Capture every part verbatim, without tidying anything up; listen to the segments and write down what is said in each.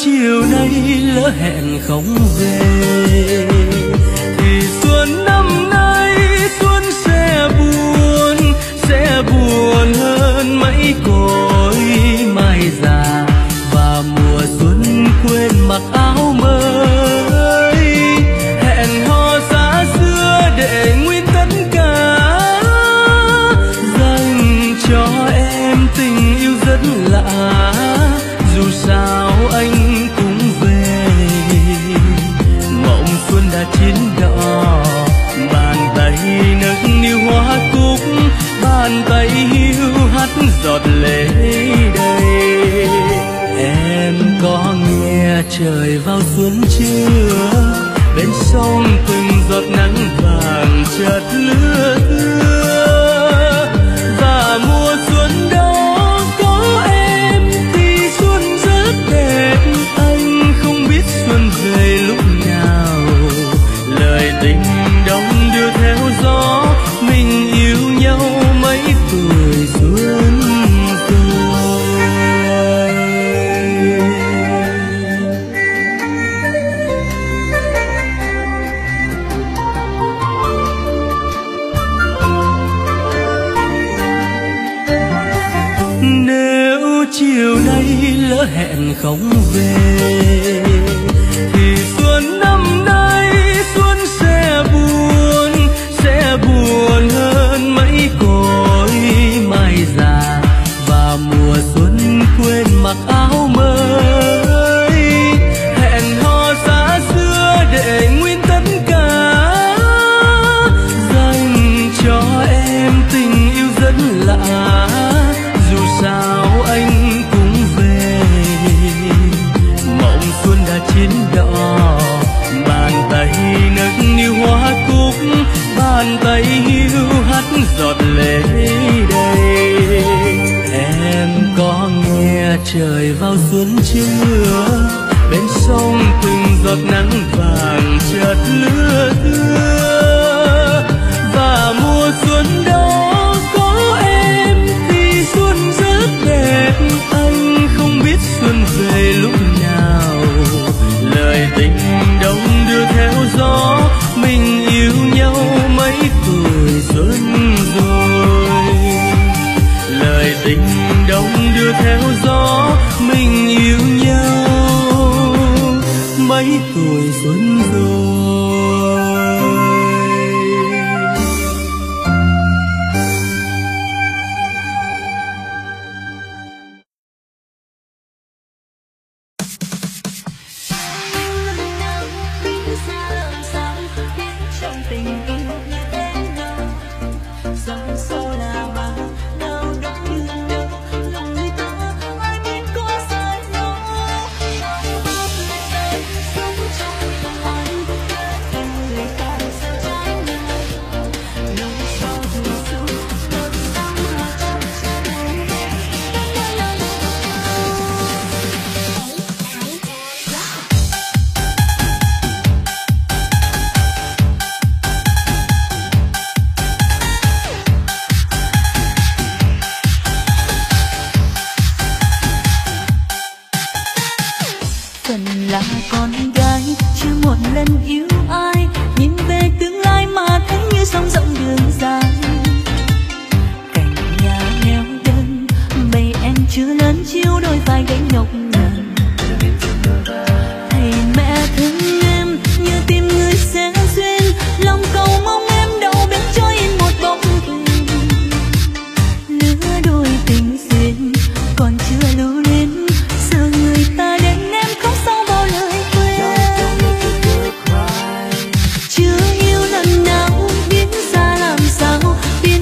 chiều nay lỡ hẹn không về thì xuân năm nay xuân sẽ buồn, sẽ buồn hơn mấy cội mai già, và mùa xuân quên mặc áo mới. Hẹn hò xa xưa để nguyên tất cả, dành cho em tình yêu rất lạ. Dù sao anh cũng về, mộng xuân đã chín đỏ, bàn tay nâng niu hoa cúc, bàn tay hiu hắt giọt lệ đầy. Em có nghe trời vào xuân chưa? Bên sông từng giọt nắng vàng chợt lưa thưa, và mùa xuân đó có em thì xuân rất đẹp. Anh không biết xuân về lúc nào, lời tình đông đưa theo gió, mình yêu nhau mấy tuổi xuân rồi. Nếu chiều nay lỡ hẹn không về thì xuân năm nay xuân sẽ buồn, sẽ buồn hơn mấy cội mai già, và mùa xuân quên mặc áo mới. Hẹn hò xa xưa để nguyên tất cả, dành cho em tình yêu rất lạ. Dù sao anh cũng về, mộng xuân đã chín đỏ, bàn tay nâng niu hoa cúc, bàn tay hiu hắt giọt lệ đầy. Em có nghe trời vào xuân chưa? Bên sông từng giọt nắng vàng chợt lưa thưa, và mùa xuân đó có em thì xuân rất đẹp. Anh không biết xuân về lúc nào, lời tình đông đưa theo gió, mình yêu nhau mấy tuổi xuân rồi. Lời tình đông đưa theo gió, mình yêu nhau mấy tuổi xuân rồi.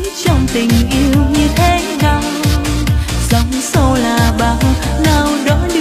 Tình yêu như thế nào, dòng sâu là bao nào đó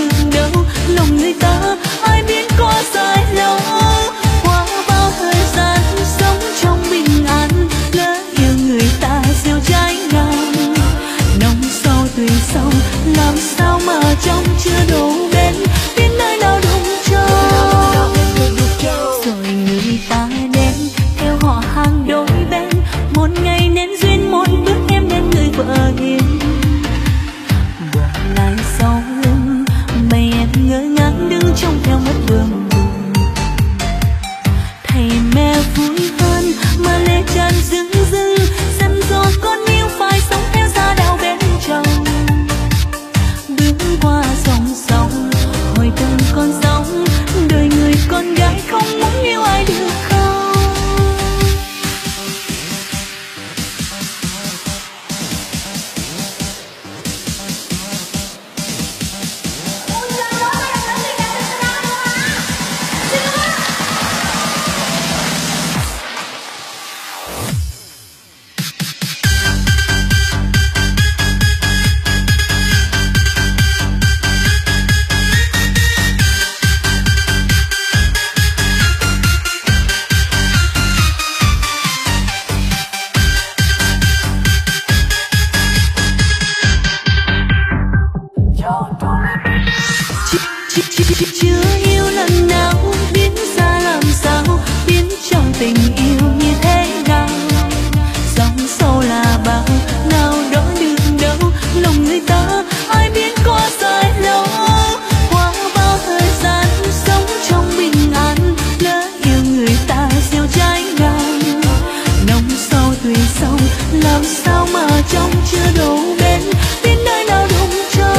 chưa yêu lần nào biết ra làm sao, biết trong tình yêu như thế nào. Dòng sâu là bao nào đó được đâu, lòng người ta ai biết có dài lâu. Qua bao thời gian sống trong bình an, lỡ yêu người ta gieo trái ngang. Nồng sâu tùy sâu làm sao mà trong chưa đủ bên, biết nơi nào đụng trâu.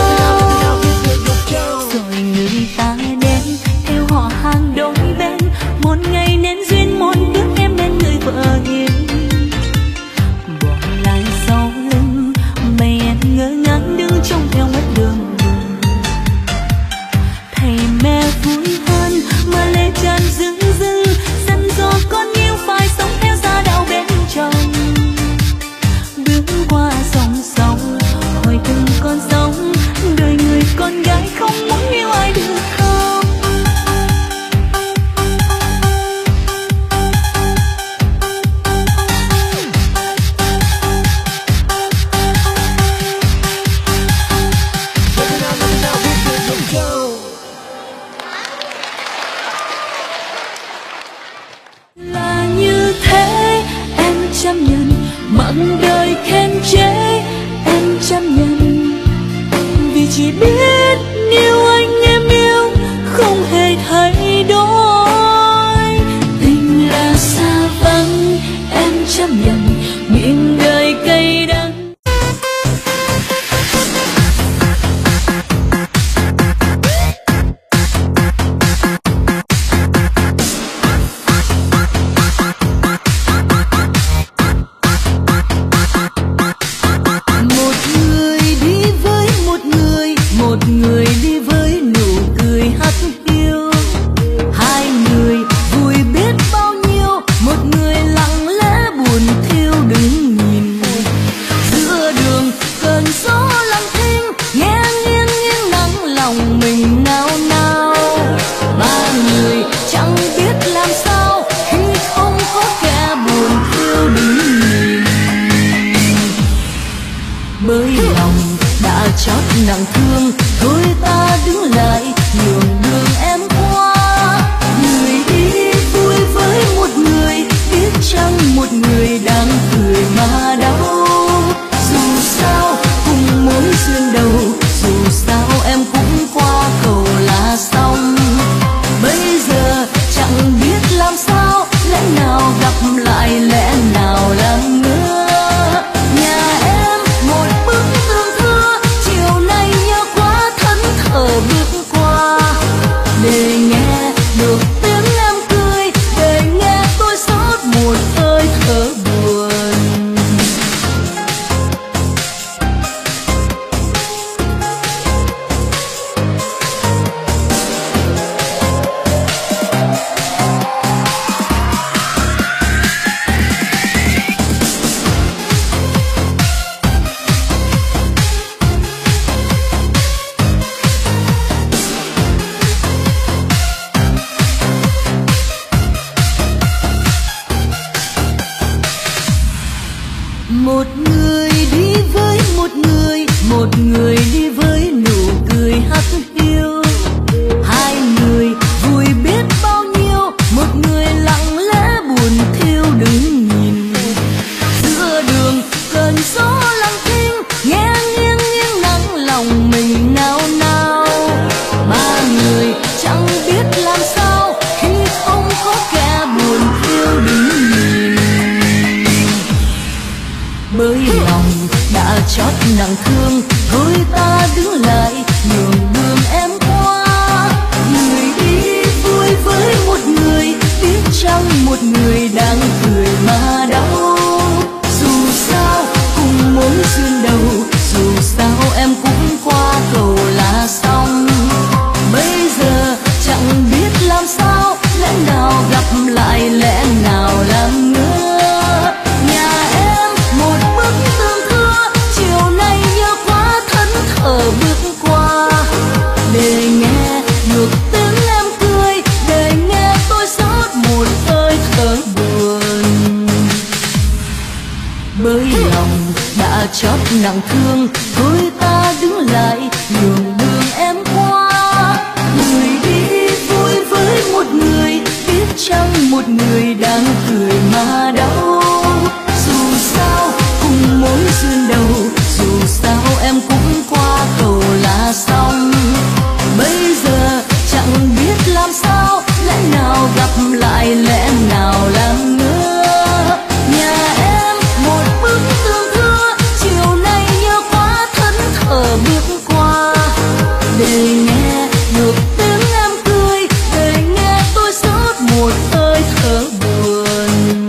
Rồi người ta đến theo họ hàng đôi bên, một ngày nên duyên một đứa em bên người vợ hiền. Bỏ lại sau lưng bầy em ngơ ngác đứng trông theo mất đường. Thầy mẹ vui hơn mà lệ tràn rưng rưng, dặn dò con yêu phải sống theo gia đạo bên chồng. Bước qua dòng sông hỏi từng con sóng, đời người con gái không muốn yêu ai được không. Là như thế em chấp nhận, mặc đời khen chế em chấp nhận, vì chỉ biết yêu anh em yêu không hề thay đổi. Tình là xa vắng em chấp nhận, miệng đời cay đắng. Một người đi với một người, một người đi với nụ cười hắt hiu. Hai người vui biết bao nhiêu, một người lặng lẽ buồn thiêu đứng nhìn. Giữa đường cơn gió lặng thinh, nghe nghiêng nghiêng nắng lòng mình nao nao. Ba người chẳng biết làm sao khi không có kẻ buồn thiêu đứng nhìn. Bởi lòng đã chót nặng thương, thôi ta đứng lại nhường đường em qua. Người đi vui với một người, biết chăng một người đang cười mà đau. Dù sao cùng mối duyên đầu, dù sao em cũng qua cầu là xong. Bây giờ chẳng biết làm sao, lẽ nào gặp lại lẽ nào làm ngơ. Nhà em một bức tường thưa, chiều nay nhớ quá thẫn thờ bước qua. Để nghe được tiếng em cười, để nghe tôi xót một hơi thở buồn. Một người đi với một người, một người đi với nụ cười hắt hiu. Hai người vui biết bao nhiêu, một người lặng lẽ buồn thiêu đứng nhìn. Giữa đường cơn gió lặng thinh, nghe nghiêng nghiêng nắng lòng mình nao nao. Ba người chẳng biết làm sao khi không có kẻ buồn thiêu đứng nhìn. Bởi lòng đã chót nặng thương, thôi ta đứng lại nhường đường em qua. Người đi vui với một người, biết chăng một người đang cười mà đau. Dù sao cùng mối duyên đầu, dù sao em cũng qua cầu là xong. Bây giờ chẳng biết làm sao, lẽ nào gặp lại lẽ nào làm ngơ. Nhà em một bức tường thưa, chiều nay nhớ một người đang cười mà đau. Dù sao cùng mối duyên đầu, dù sao em cũng qua cầu là xong. Bây giờ chẳng biết làm sao, lẽ nào gặp lại, lẽ nào làm ngơ. Nhà em một bức tường thưa, chiều nay nhớ quá thẫn thờ bước qua. Để nghe được tiếng em cười, để nghe tôi rót một hơi thở buồn.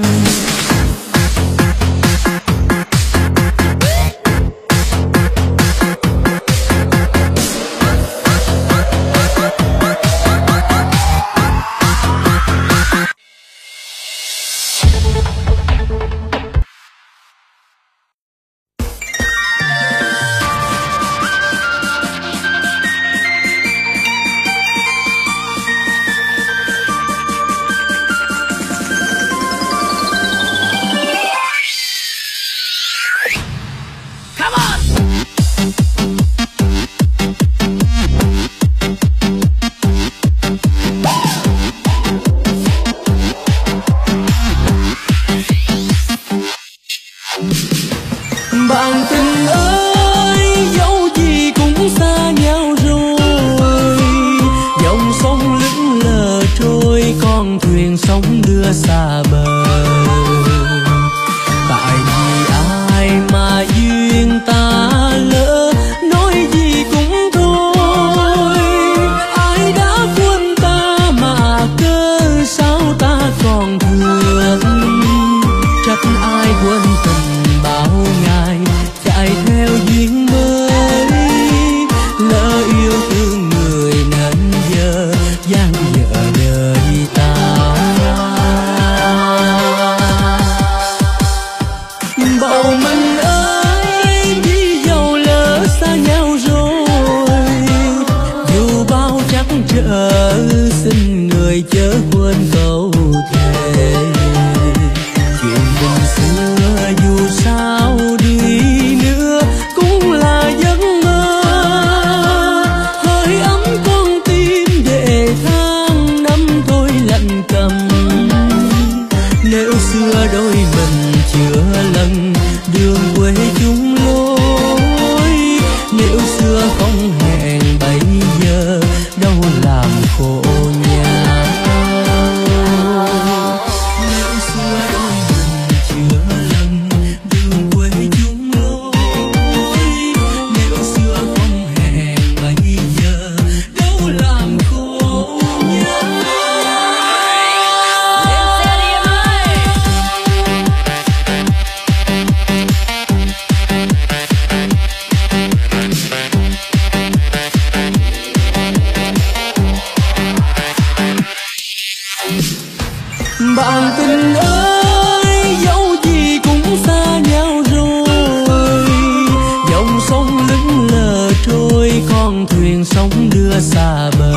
Bạn tình ơi, dẫu gì cũng xa nhau rồi. Dòng sông lững lờ trôi, con thuyền sóng đưa xa bờ. Tại vì ai mà duyên ta lỡ, nói gì cũng thôi. Ai đã quên ta mà cớ sao ta còn thương. Trách ai quên tình bao ngày, chạy theo duyên mới. Lỡ yêu thương người nên giờ dang dở đời ta. Bầu mình ơi, vì dầu lỡ xa nhau rồi. Dù bao trắc trở, xin người chớ quên câu thề. Chuyện tình xưa dù sao đi nữa cũng là giấc mơ. Hơi ấm con tim để tháng năm thôi lạnh cầm. Nếu xưa đôi mình chưa lần đường quê chung lối. Nếu xưa không hẹn bây giờ đâu làm khổ nhau. Nếu xưa đôi mình chưa lần đường quê chung lối. Nếu xưa không hẹn bây giờ đâu làm khổ nhau. Lên xe đi em ơi. Bạn tình ơi, dẫu gì cũng xa nhau rồi. Dòng sông lững lờ trôi, con thuyền sóng đưa xa bờ.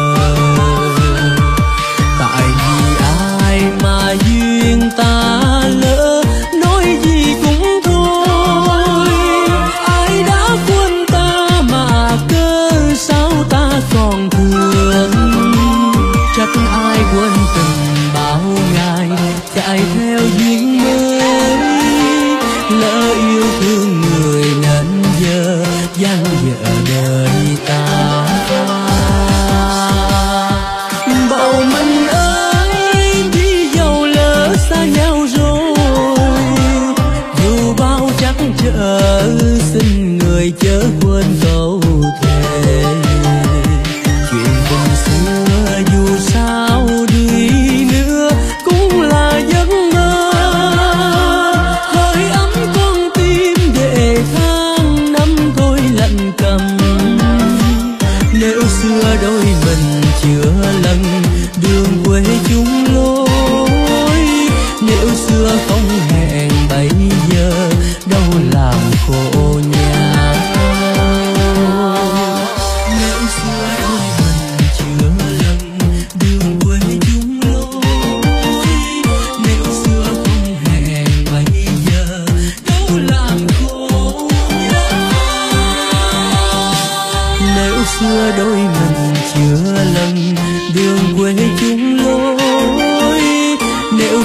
Tại vì ai mà duyên ta lỡ, nói gì cũng thôi. Ai đã quên ta mà cớ sao ta còn thương. Trách ai quên tình bao ngày, chạy theo duyên mới. Lỡ yêu thương người nên giờ dang dở đời ta. Bầu mình ơi, vì dầu lỡ xa nhau rồi. Dù bao trắc trở, xin người chớ quên câu thề. Chuyện tình xưa dù sao đi nữa cũng là giấc mơ. Hơi ấm con tim để tháng năm thôi lạnh cầm. Nếu xưa đôi mình chưa lần đường quê chung lối. Nếu xưa không hẹn bây giờ đâu làm khổ nhau. Nếu xưa đôi mình chưa lần đường quê chung lối. Nếu xưa không hẹn bây giờ đâu làm khổ nhau. Nếu xưa đôi mình chưa lần đường quê chung lối. Nếu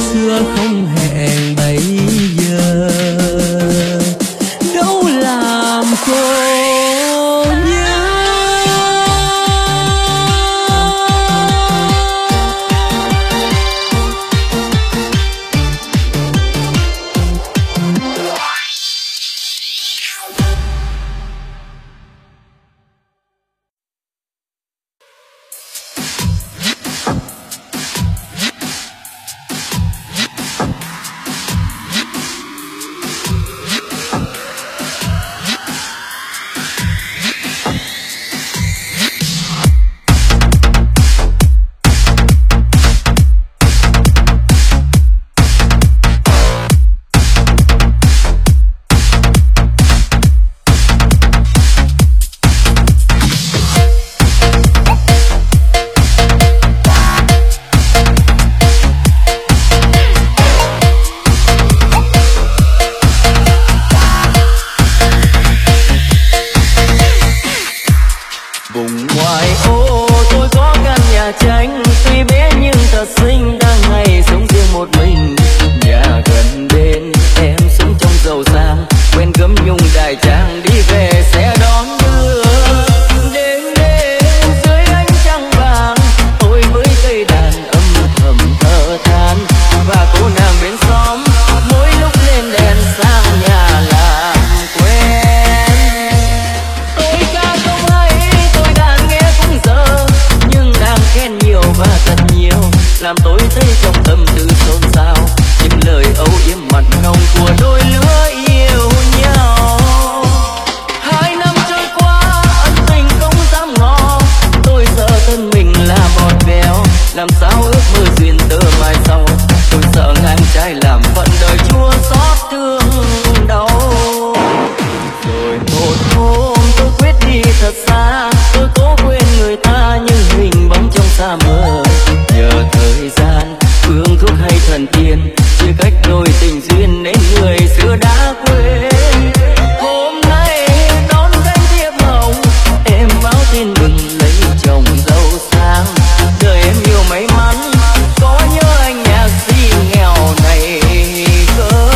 làm tôi thấy trong tâm tư xôn xao. Những lời âu yếm mặn nồng của đôi lứa yêu nhau. Hai năm trôi qua ân tình không dám ngỏ, tôi sợ thân mình là bọt béo, làm sao ước mơ duyên tơ mai sau. Tôi sợ ngang trái làm phận đời chua xót thương đau. Rồi một hôm tôi quyết đi thật xa, tôi cố quên người ta nhưng hình bóng trong xa mơ. Nhờ thời gian phương thuốc hay thần tiên, chia cách đôi tình duyên nên người xưa đã quên. Hôm nay đón cánh thiệp hồng, em báo tin mừng lấy chồng giàu sang. Đời em nhiều may mắn, có nhớ anh nhạc sĩ nghèo này cơ.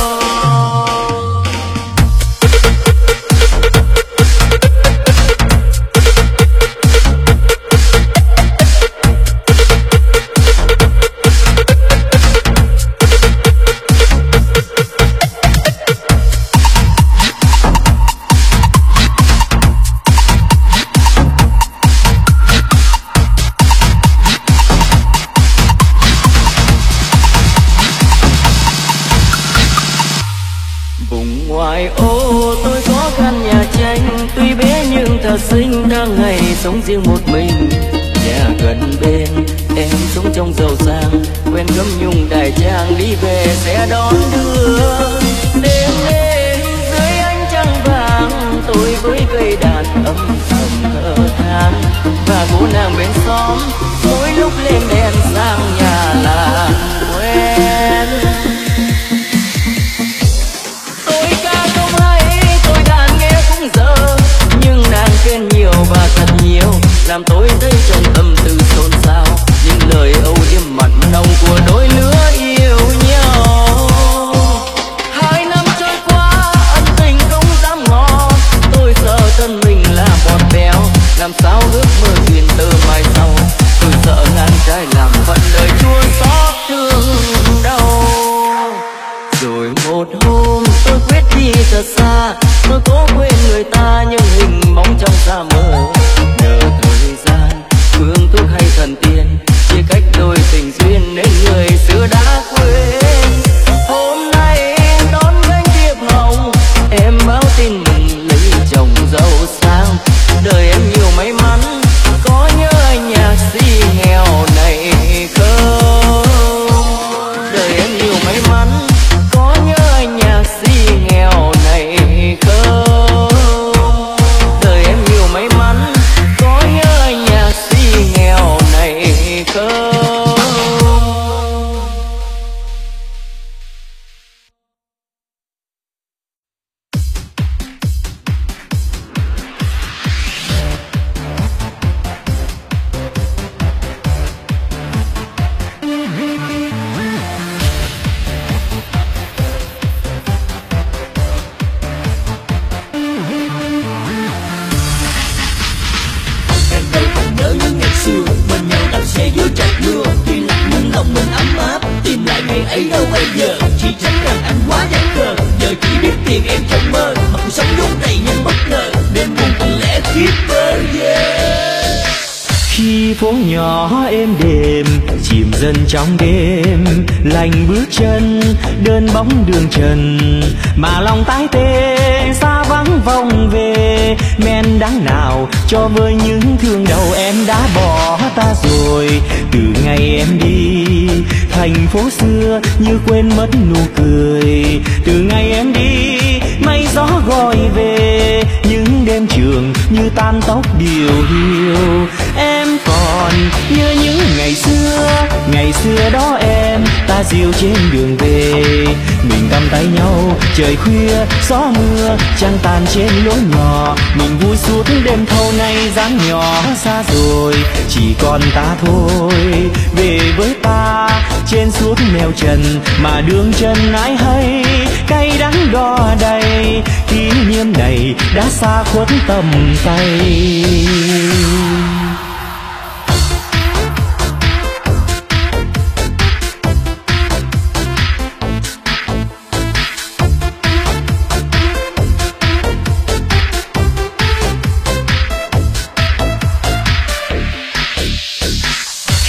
Ngoài ô tôi có căn nhà tranh, tuy bé nhưng thật xinh, đang ngày sống riêng một mình. Nhà gần bên em sống trong giàu sang, quen gấm nhung đại trang đi về sẽ đón đưa. Đêm đêm dưới ánh trăng vàng, tôi với cây đàn âm thầm thở than. Và cô nàng bên xóm mỗi lúc lên đèn sang nhà là quen. Giờ nhưng nàng khen nhiều và thật nhiều, làm tôi thấy trong tâm tư xôn xao. Những lời âu yếm mặn nồng của đôi lứa yêu nhau. Hai năm trôi qua ân tình không dám ngỏ, tôi sợ thân mình là bọt béo, làm sao ước mơ duyên tơ mai sau. Tôi sợ ngang trái làm phận đời chua xót thương đau. Rồi một hôm tôi quyết đi thật xa, tôi cố quên người ta nhưng hình bóng trong xa mơ. Nhờ thời gian phương thuốc hay thần tiên, chia cách đôi tình duyên nên người xưa đã quên. Hôm nay đón cánh thiệp hồng, em báo tin mừng lấy chồng giàu sang. Đời em nhiều may mắn, có nhớ anh nhạc sĩ nghèo này không? Đời em nhiều may mắn, có nhớ anh nhạc sĩ nghèo này không? Đời em nhiều may mắn, có nhớ anh nhạc sĩ nghèo này không? Ấy đâu bây giờ chỉ trách rằng anh quá dại khờ, giờ chỉ biết tìm em trong mơ mà cuộc sống vốn đầy những bất ngờ, đêm buồn tình lẽ thiết vơ. Yeah. Khi phố nhỏ êm đềm chìm dần trong đêm, lành bước chân đơn bóng đường trần, mà lòng tái tê xa vắng vòng về. Men đắng nào cho với những thương đầu em đã bỏ ta rồi. Từ ngày em đi thành phố xưa như quên mất nụ cười. Từ ngày em đi mây gió gọi về, những đêm trường như tan tóc điều hiu. Em còn nhớ những ngày xưa, ngày xưa đó em ta dìu trên đường về. Mình cầm tay nhau trời khuya gió mưa trăng tàn trên lối nhỏ. Mình vui suốt đêm thâu nay dáng nhỏ xa rồi, chỉ còn ta thôi. Về với ta trên suốt nẻo trần mà đường chân ai hay, cay đắng đo đầy. Kỷ niệm này đã xa khuất tầm tay.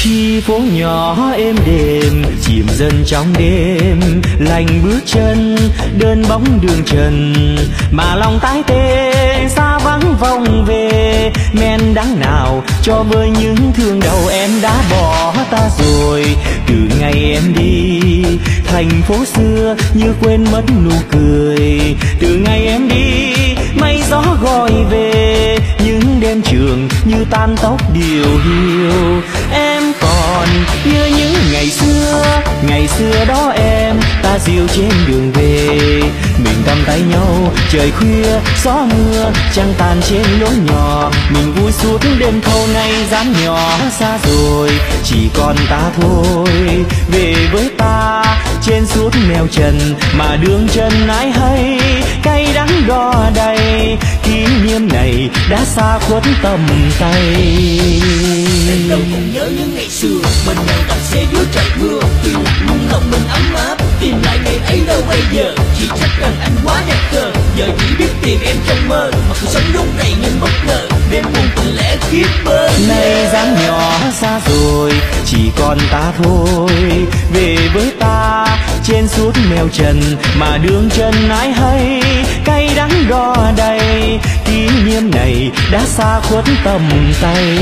Khi phố nhỏ êm đềm chìm dần trong đêm, lành bước chân đơn bóng đường trần, mà lòng tái tê xa vắng vòng về. Men đắng nào cho với những thương đầu em đã bỏ ta rồi. Từ ngày em đi thành phố xưa như quên mất nụ cười. Từ ngày em đi mây gió gọi về, những đêm trường như tan tóc điều hiu. Em còn như những ngày xưa, ngày xưa đó em ta dìu trên đường về. Mình cầm tay nhau trời khuya gió mưa trăng tàn trên lối nhỏ. Mình vui suốt đêm thâu nay dám nhỏ xa rồi, chỉ còn ta thôi. Về với ta trên suốt nẻo trần, mà đường chân ai hay cay đắng đo đầy. Kỷ niệm này đã xa khuất tầm tay. Em đâu còn nhớ những ngày xưa mình đang đạp xe dưới trời mưa, tuy lạnh nhưng lòng mình ấm áp. Tìm lại ngày ấy đâu bây giờ, chỉ trách rằng anh quá đẹp cờ. Giờ chỉ biết tìm em trong mơ, mà cuộc sống lúc này nhưng bất ngờ. Đêm buồn tình lẽ kiếp bơ nay dáng nhỏ xa rồi, chỉ còn ta thôi. Về với ta trên suốt nẻo trần, mà đường chân ai hay cay đắng đo đầy. Kỷ niệm này đã xa khuất tầm tay.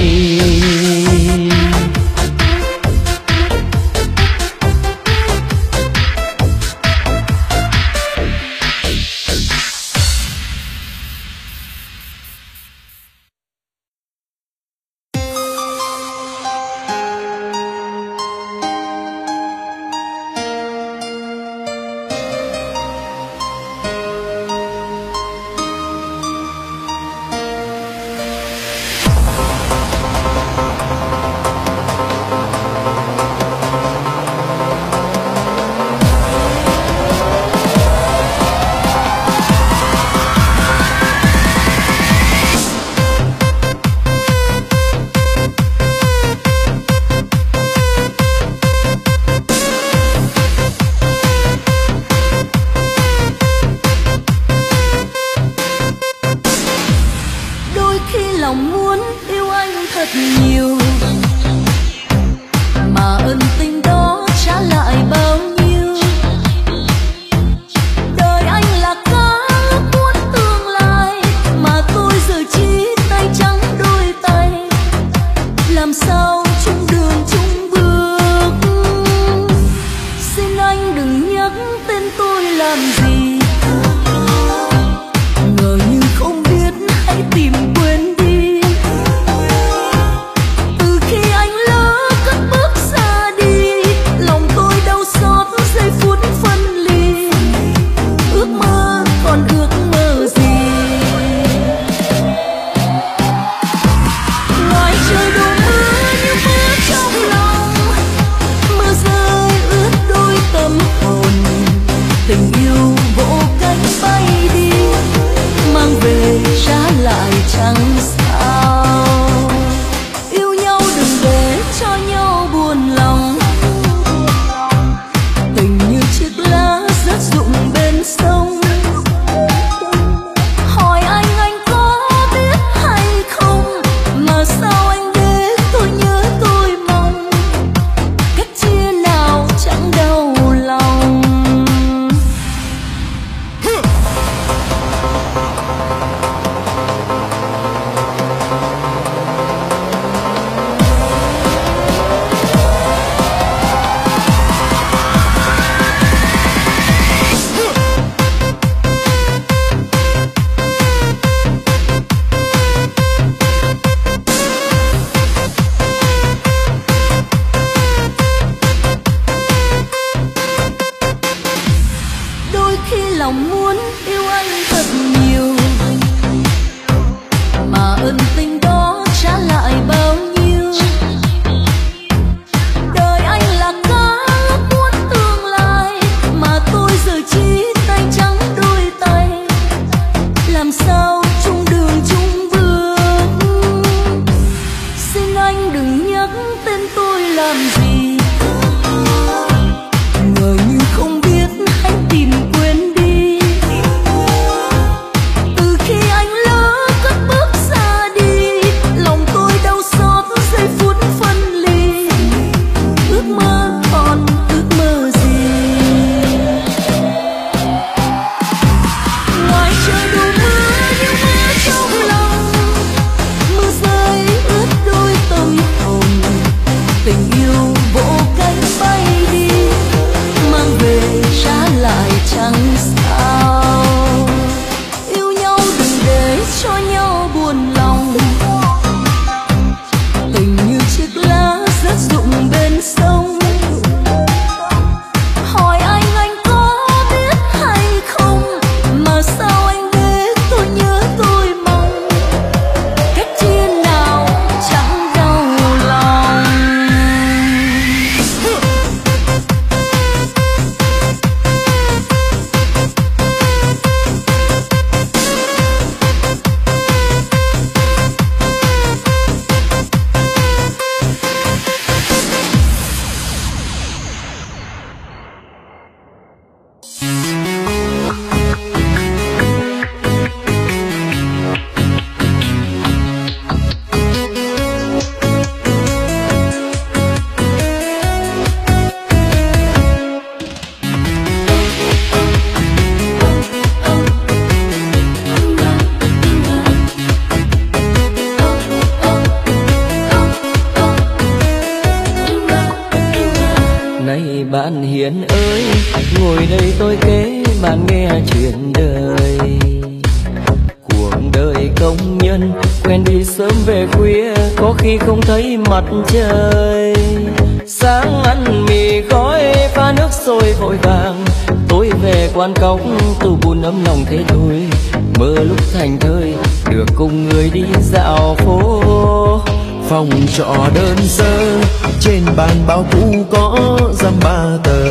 bạn hiền ơi, ngồi đây tôi kể bạn nghe chuyện đời. Cuộc đời công nhân quen đi sớm về khuya, có khi không thấy mặt trời. Sáng ăn mì gói pha nước sôi vội vàng, tối về quán cóc tủ buồn ấm lòng thế thôi. Mơ lúc thành thơi được cùng người đi dạo phố. Phòng trọ đơn sơ trên bàn bao cũ có dăm ba tờ.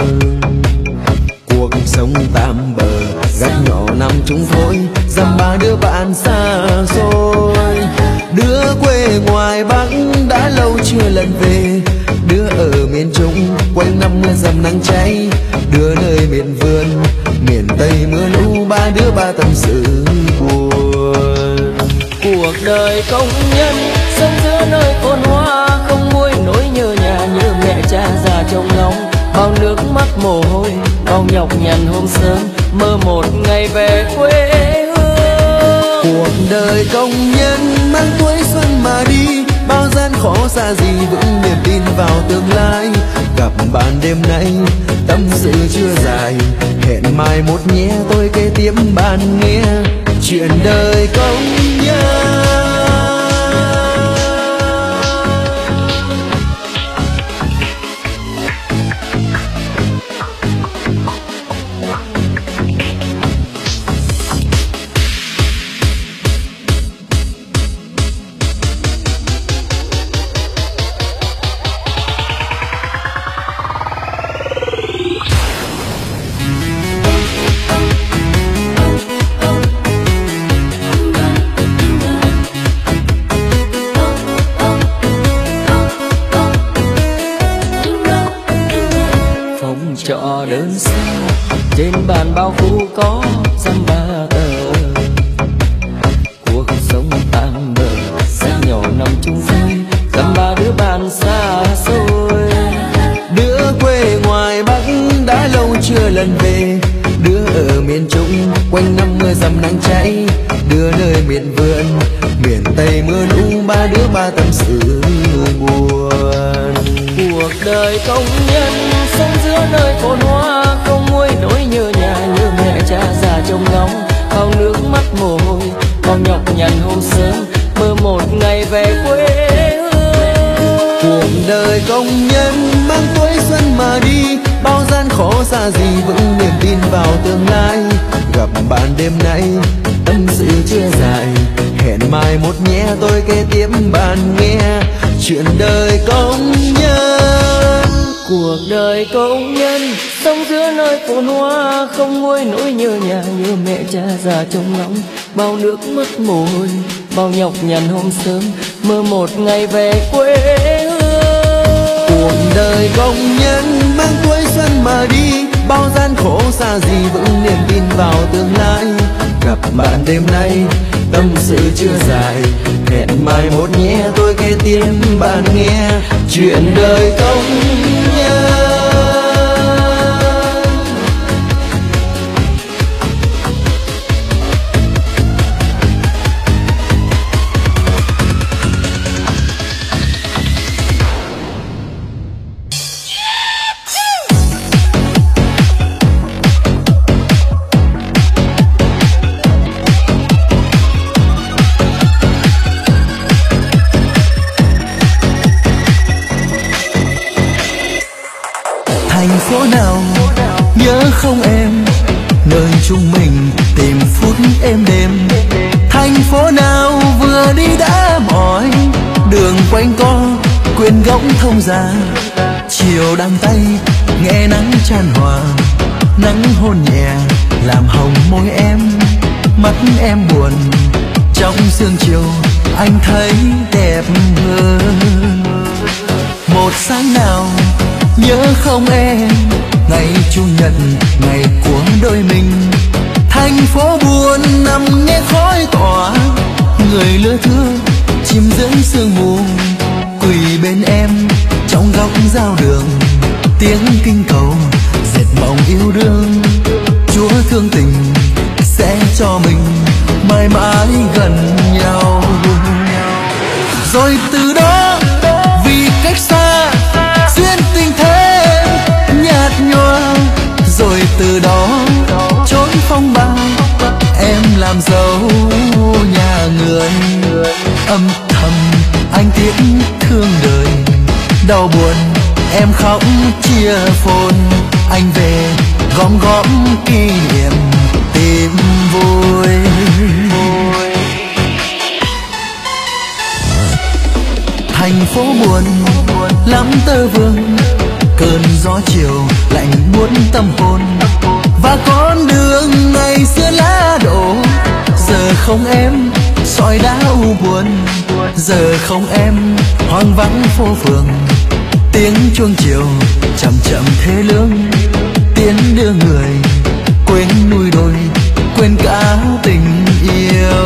Cuộc sống tạm bờ gác nhỏ nằm chung thôi, dăm ba đứa bạn xa xôi. Đứa quê ngoài Bắc đã lâu chưa lần về, đứa ở miền Trung quanh năm mưa dầm nắng cháy. Đứa nơi miền vườn miền Tây mưa lũ, ba đứa ba tâm sự buồn. Cuộc đời công nhân sống giữa nơi phồn hoa, không nguôi nỗi nhớ nhà nhớ mẹ cha già trông ngóng. Bao nước mắt mồ hôi bao nhọc nhằn hôm sớm, mơ một ngày về quê hương. Cuộc đời công nhân mang tuổi xuân mà đi, bao gian khó xa gì vững niềm tin vào tương lai. Gặp bạn đêm nay tâm sự chưa dài, hẹn mai một nhé tôi kể tiếp bạn nghe chuyện đời công nhân. Trọ đơn sơ trên bàn bao phủ có dăm ba tờ. Cuộc sống tạm bờ gác nhỏ nằm chung vui, dăm ba đứa bạn xa xôi. Đứa quê ngoài Bắc đã lâu chưa lần về, đứa ở miền Trung quanh năm mưa dầm nắng cháy. Đứa nơi miền vườn miền Tây mưa lũ, ba đứa ba tâm sự buồn. Cuộc đời công nhân sống giữa nơi phồn hoa, không nguôi nỗi nhớ nhà nhớ mẹ cha già trông ngóng. Bao nước mắt mồ hôi bao nhọc nhằn hôm sớm, mơ một ngày về quê hương. Cuộc đời công nhân mang tuổi xuân mà đi, bao gian khó xa gì vững niềm tin vào tương lai. Gặp bạn đêm nay tâm sự chưa dài, hẹn mai một nhé tôi kể tiếp bạn nghe chuyện đời công nhân. Cuộc đời công nhân sống giữa nơi phồn hoa, không nguôi nỗi nhớ nhà nhớ mẹ cha già trông ngóng. Bao nước mắt mồ hôi bao nhọc nhằn hôm sớm, mơ một ngày về quê hương. Cuộc đời công nhân mang tuổi xuân mà đi, bao gian khổ xa gì vững niềm tin vào tương lai. Gặp bạn đêm nay tâm sự chưa dài, hẹn mai một nhé tôi kể tiếp bạn nghe chuyện đời công nhân. Thành phố nào nhớ không em, nơi chúng mình tìm phút êm đềm. Thành phố nào vừa đi đã mỏi, đường quanh co quên góc thông già. Chiều đăng tay nghe nắng chan hòa, nắng hôn nhẹ làm hồng môi em. Mắt em buồn trong sương chiều anh thấy đẹp hơn. Một sáng nào nhớ không em, ngày chủ nhật ngày của đôi mình. Thành phố buồn nằm nghe khói tỏa, người lứa thưa chìm dưới sương mù. Quỳ bên em trong góc giao đường, tiếng kinh cầu dệt mộng yêu đương. Chúa thương tình sẽ cho mình mãi mãi gần nhau. Rồi từ đó vì cách xa duyên tình thế đau buồn em khóc chia phồn, anh về gom góp kỷ niệm tìm vui. Thành phố buồn lắm tơ vương, cơn gió chiều lạnh buốt tâm hồn, và con đường ngày xưa lá đổ. Giờ không em sỏi đá u buồn, giờ không em hoang vắng phố phường. Tiếng chuông chiều chậm chậm thế lương, tiến đưa người quên núi đồi, quên cả tình yêu.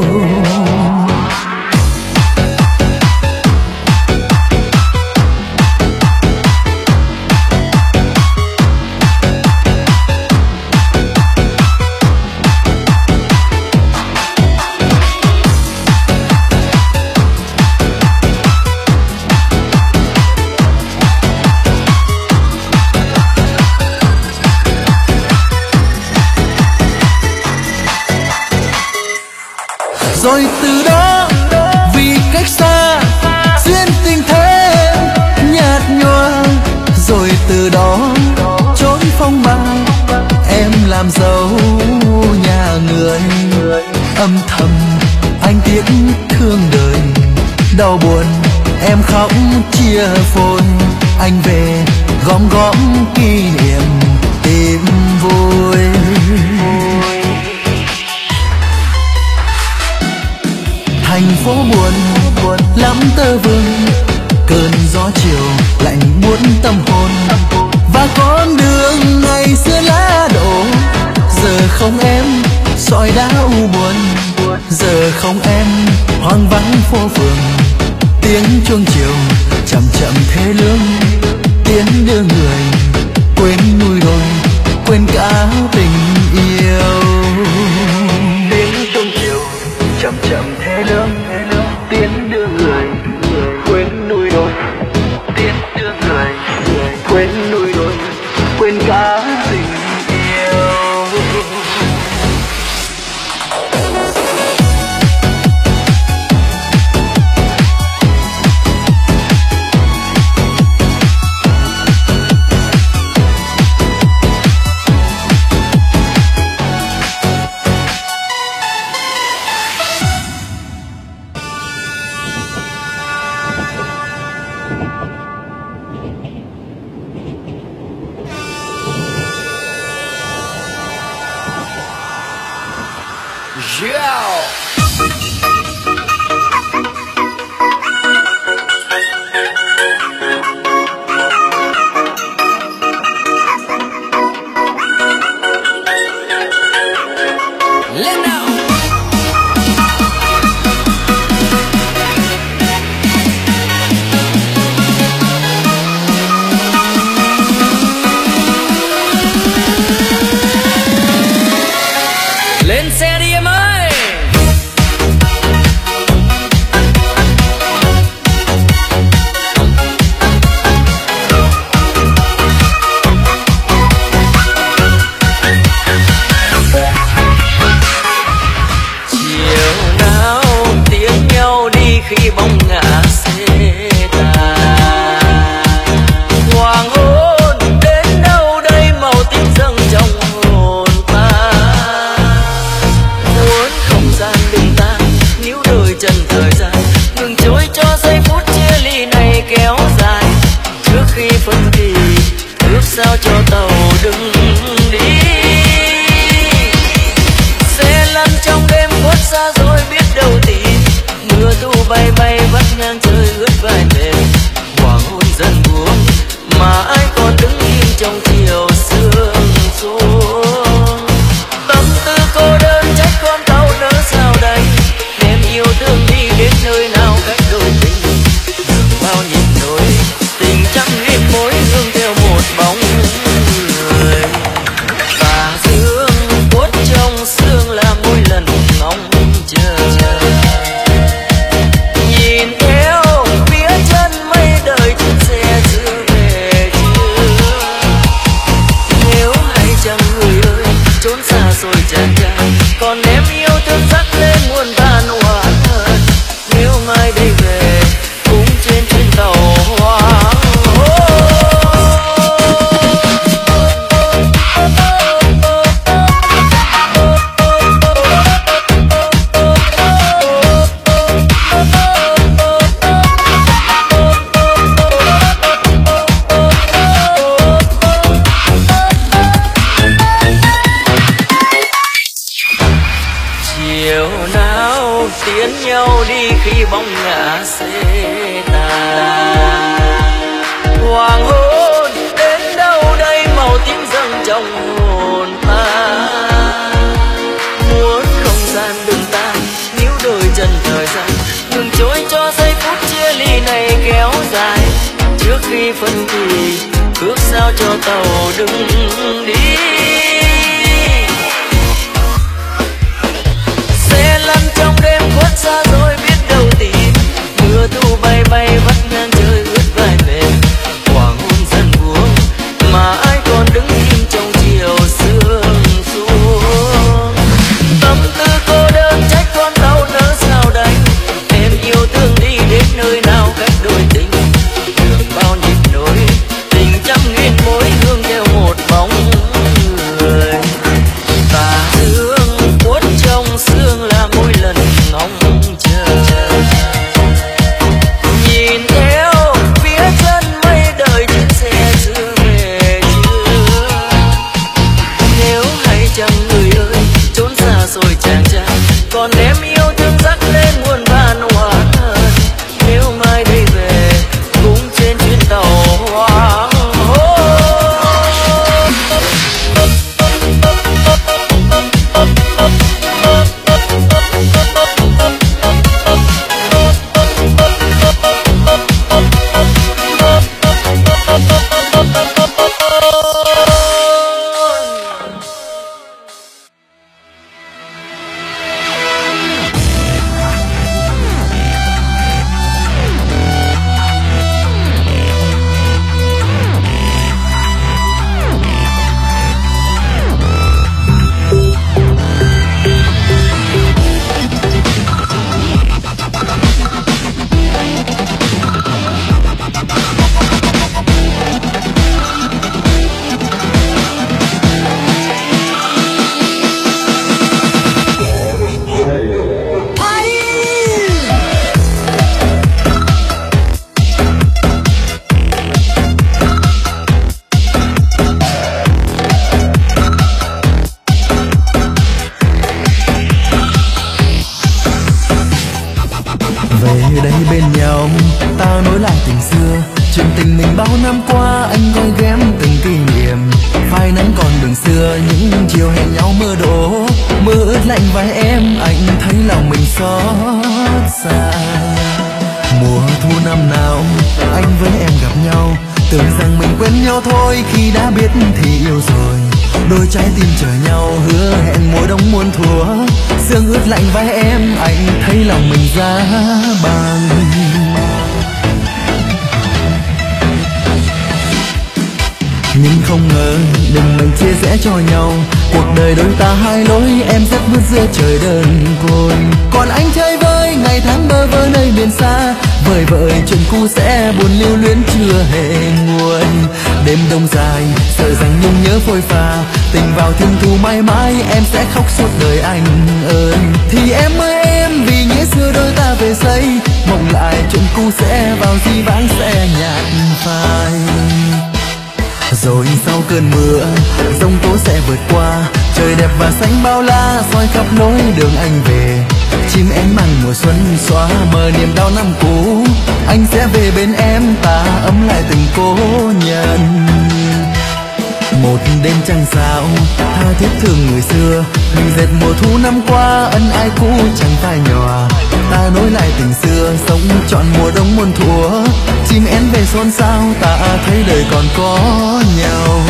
Rồi từ đó vì cách xa duyên tình thế nhạt nhòa, rồi từ đó trốn phong ba em làm dâu nhà người. Âm thầm anh tiếc thương đời, đau buồn em khóc chia phồn, anh về gom góp kỷ niệm tìm vui. Thành phố buồn lắm tơ vương, cơn gió chiều lạnh buốt tâm hồn, và con đường ngày xưa lá đổ. Giờ không em sỏi đá u buồn, giờ không em hoang vắng phố phường. Tiếng chuông chiều chậm chậm thế lương, tiến đưa người quên núi đồi, quên cả tình yêu. Tiếng chuông chiều chậm chậm thế lương, tiến đưa người quên núi đồi, tiến đưa người quên núi đồi, quên cả tình yêu. Bao nhiêu nỗi tình trăm nghìn mối hương theo một bóng khi phân kỳ, ước sao cho tàu đừng đi. Xe lăn trong đêm khuất xa rồi biết đâu tìm, mưa thu bay bay vắt ngang trời ướt vai mềm. Hoàng hôn dần buông mà ai còn đứng im trong chiều sương xuống. Tâm tư cô đơn trách con đau nỡ sao đành, em yêu thương đi đến nơi nào cách đôi tình. Đường bao nhịp nối tình trăm nghìn mối hương theo một bóng người. Ta thương uất trong sương là mỗi lần ngóng chờ, nhìn theo phía chân mây đời chuyến xe xưa về chưa. Nếu hay chăng người ơi trốn xa rồi chàng trai, còn em yêu thương dắt lên muôn vàn oán hận. Nếu mai đây về cũng trên chuyến tàu hoang hôn. Về đây bên nhau ta nối lại tình xưa, chuyện tình mình bao năm qua anh gói ghém từng kỷ niệm. Phai nắng còn đường xưa những chiều hẹn nhau mưa đổ, mưa ướt lạnh vai em anh thấy lòng mình xót xa. Mùa thu năm nào anh với em gặp nhau, tưởng rằng mình quên nhau thôi khi đã biết thì yêu rồi. Đôi trái tim chờ nhau hứa hẹn mùa đông muôn thuở, sương ướt lạnh vai em anh thấy lòng mình giá băng. Nhưng không ngờ đừng mình chia sẻ cho nhau, cuộc đời đôi ta hai lối em rất bước giữa trời đơn côi. Còn anh chơi vơi ngày tháng bơ vơ nơi miền xa, vời vợi chuyện cũ sẽ buồn lưu luyến chưa hề nguôi. Đêm đông dài sợ rằng nhung nhớ phôi pha, tình vào thiên thu mãi mãi em sẽ khóc suốt đời anh ơi. Thì em ơi em vì nghĩa xưa đôi ta về xây, mộng lại chuyện cũ sẽ vào di vãng sẽ nhạt phai. Rồi sau cơn mưa giông tố sẽ vượt qua, trời đẹp và xanh bao la soi khắp lối đường anh về. Chim én mang mùa xuân xóa mờ niềm đau năm cũ, anh sẽ về bên em ta ấm lại tình cố nhân. Một đêm trăng sao tha thiết thương người xưa, mình dệt mùa thu năm qua ân ai cũ chẳng phai nhòa. Ta nối lại tình xưa sống trọn mùa đông muôn thuở, chim én về xôn xao ta thấy đời còn có nhau.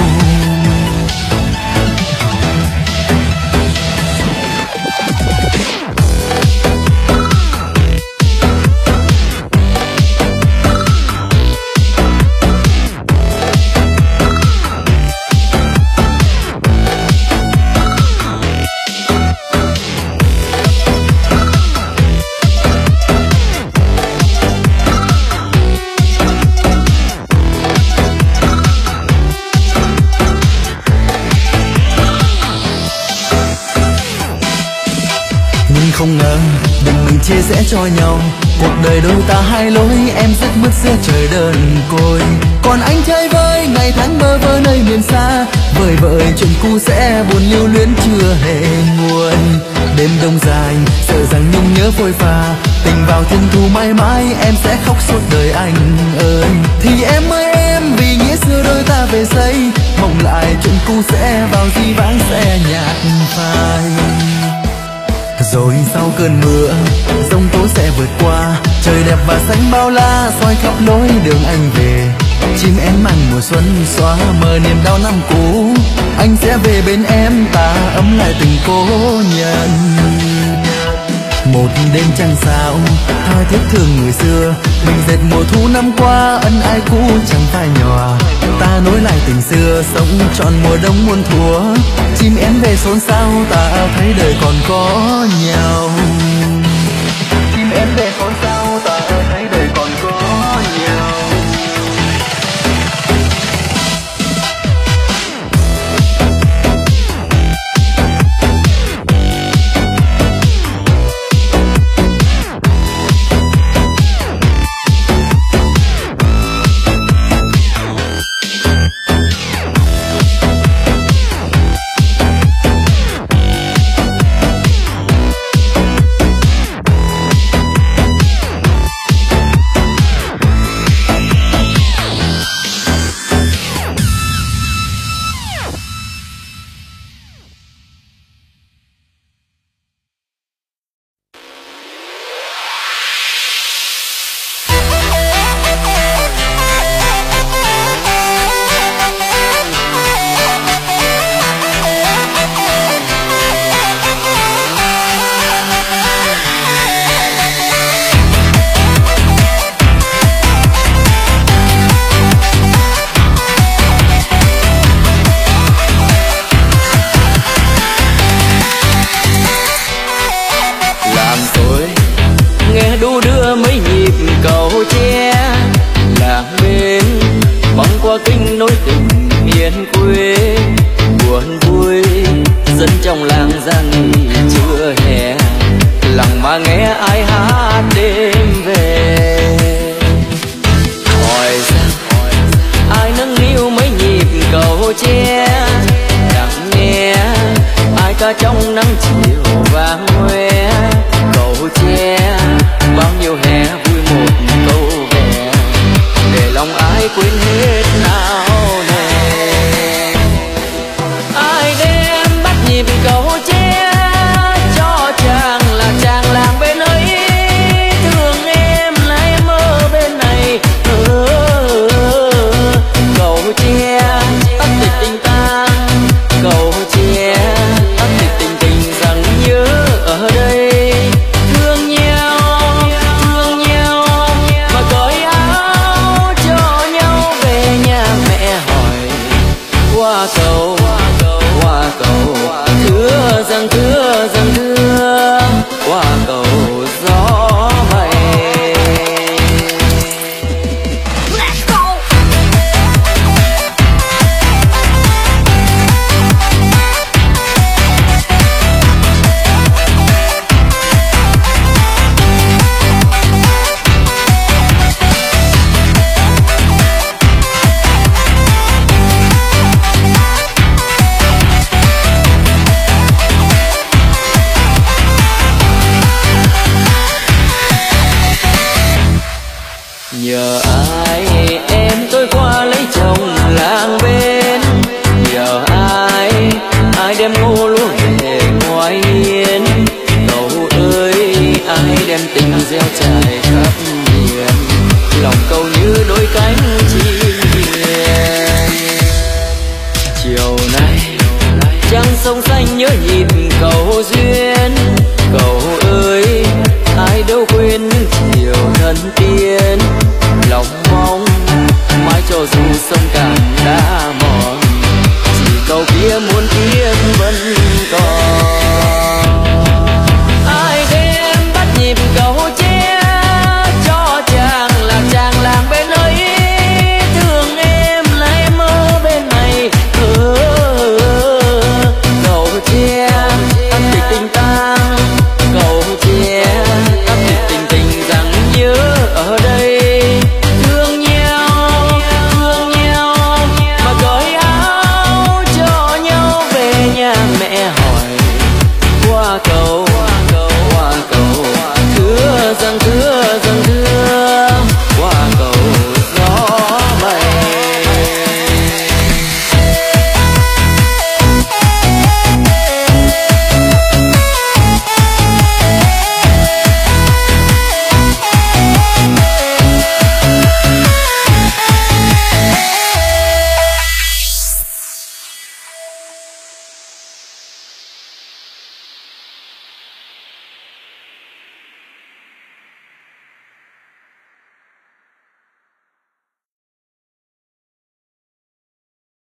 Không ngờ đừng mình chia sẻ cho nhau, cuộc đời đôi ta hai lối em rất bước giữa trời đơn côi. Còn anh chơi vơi ngày tháng bơ vơ nơi miền xa, vời vợi chuyện cũ sẽ buồn lưu luyến chưa hề nguôi. Đêm đông dài sợ rằng nhung nhớ phôi pha, tình vào thiên thu mãi mãi em sẽ khóc suốt đời anh ơi. Thì em ơi em vì nghĩa xưa đôi ta về xây, mộng lại chuyện cũ sẽ vào di vãng sẽ nhạt phai. Rồi sau cơn mưa giông tố sẽ vượt qua, trời đẹp và xanh bao la soi khắp lối đường anh về. chim én màn mùa xuân xóa mờ niềm đau năm cũ. Anh sẽ về bên em, ta ấm lại tình cố nhân. Một đêm trăng sao tha thiết thương người xưa, mình dệt mùa thu năm qua, ân ai cũ chẳng phai nhòa. Ta nối lại tình xưa, sống trọn mùa đông muôn thuở. Chim én về xôn xao, ta thấy đời còn có nhau. Chim én về xôn xao, ta thấy đời còn có nhau. Chiều thân tiên lòng mong mãi cho dù